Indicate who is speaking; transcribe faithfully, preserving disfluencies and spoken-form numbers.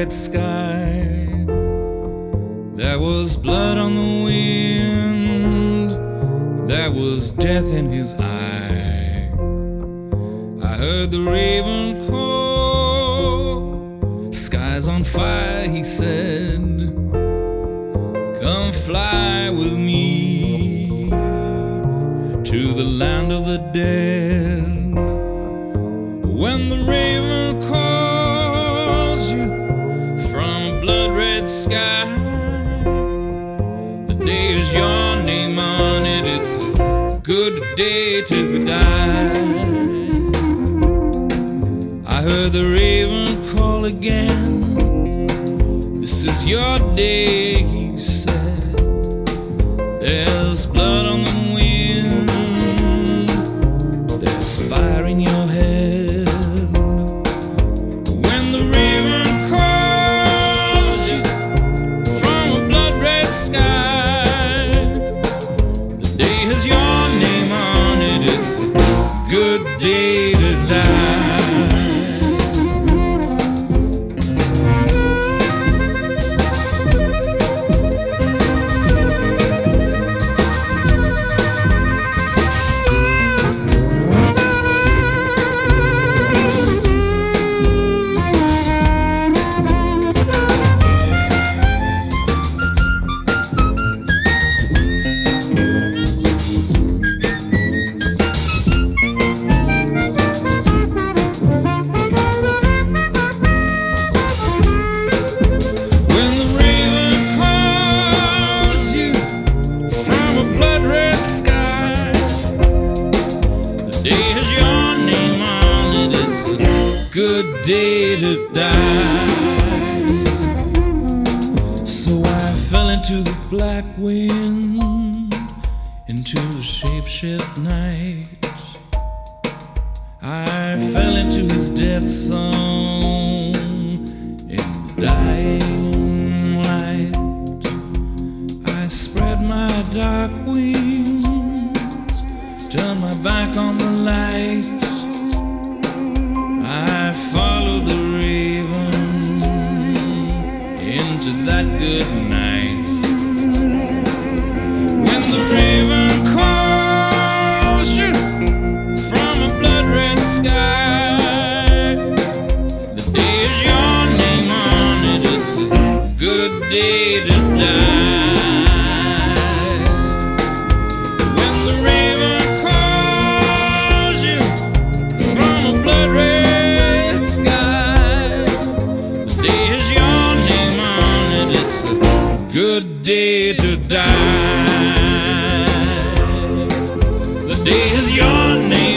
Speaker 1: red sky. There was blood on the wind, there was death in his eye. I heard the raven call, sky's on fire, he said. Come fly with me to the land of the dead. When the raven calls you from a blood-red sky, the day is your name on it, it's a good day to die. I heard the raven call again, this is your day, he said. There's blood on the wind, there's fire in your head. When the raven calls you from a blood-red sky, the day has your name on it, it's a good day to die. Day has your name on it, it's a good day to die. So I fell into the black wind, into the shape-shift night. I fell into his death song in the dying light. I spread my dark wings, turn my back on the lights. I followed the raven into that good night. When the raven calls you from a blood-red sky, the day is your name on it, it's a good day to die. Blood-red sky, the day is your name on it, it's a good day to die. The day is your name